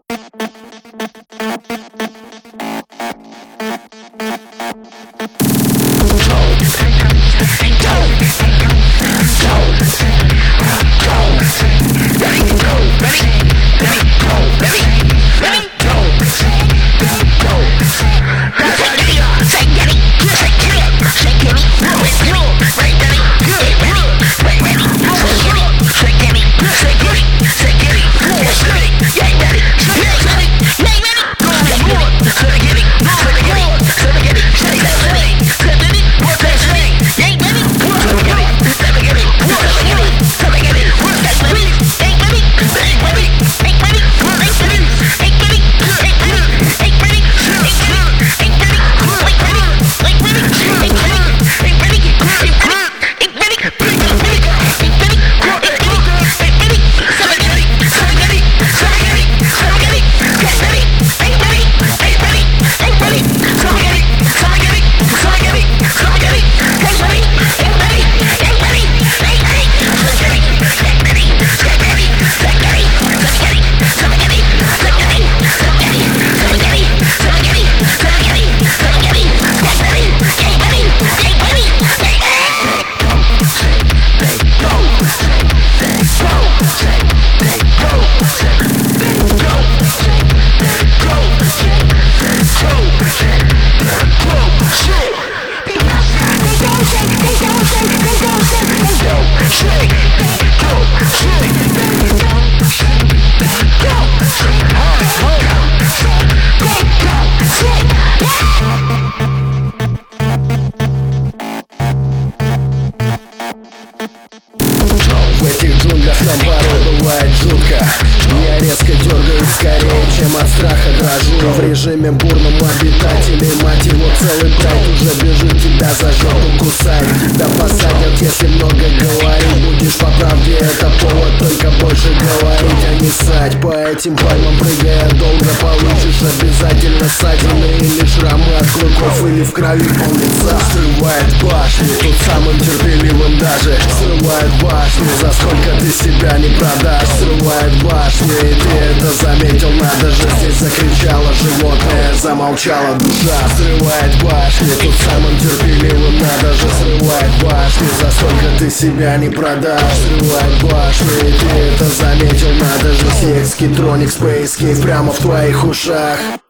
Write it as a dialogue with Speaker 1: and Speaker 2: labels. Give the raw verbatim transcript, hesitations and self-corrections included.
Speaker 1: В этих джунглях нам порой бывает жутко. Я резко дергаюсь скорее, чем от страха дрожу. В режиме бурном обитателей, мать его, целый прайд уже бежит, тебя за жопу кусает. Тебя посадят, если много говорить. Будешь по правде, это повод только больше говорить, а не ссать. По этим пальмам прыгая долго, получишь обязательно ссадины или шрамы от клыков, или в крови пол лица. Срывает башню, тут самым терпеливым даже. Срывает башню, за сколько ты себя не продашь. Срывает башню, и ты это заметил, надо же. Здесь закричало животное, замолчала душа. Срывает башню, тут самым терпеливым надо же. Срывает башню, за сколько ты себя не продашь. Срывает башню, и ты это заметил, надо же. Секс, Китроник, Space Cave прямо в твоих ушах.